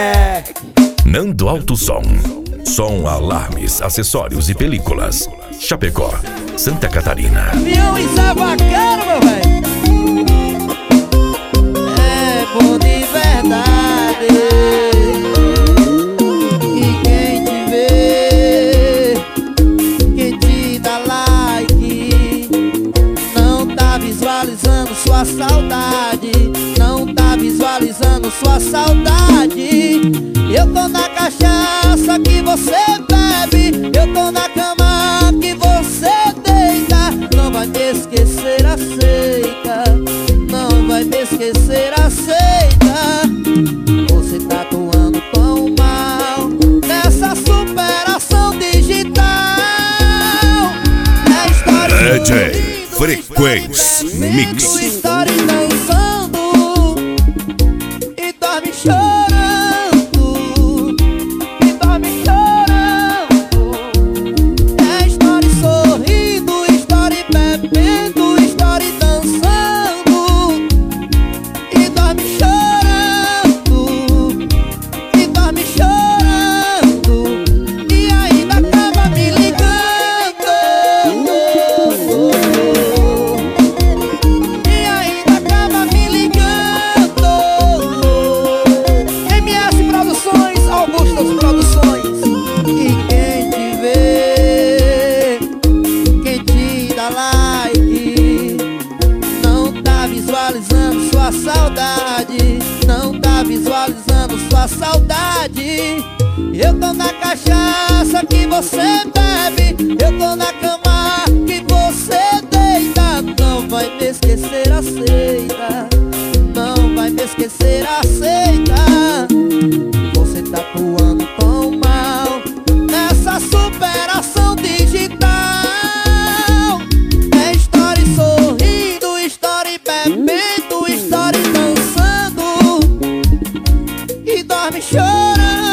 Nando Alto Som. Som, alarmes, acessórios e películas. Chapecó, Santa Catarina. Caminhão e Zé Vaqueiro, meu velho. É bom de verdade. E quem te vê, quem te dá like, não tá visualizando sua saudade. Não tá visualizando sua saudade. Eu tô na cachaça que você bebe, eu tô na cama que você deita. Não vai me esquecer, aceita. Não vai me esquecer, aceita. Você tá atuando tão mal nessa superação digital. É história DJ Frequência Mix. História dançando e dorme chorando. Saudade, não tá visualizando sua saudade. Eu tô na cachaça que você bebe, eu tô na cama que você deita. Não vai me esquecer, aceita. Não vai me esquecer, aceita. Você tá atuando tão mal nessa superação digital. É história sorrindo, história bebendo, história dançando e dorme chorando.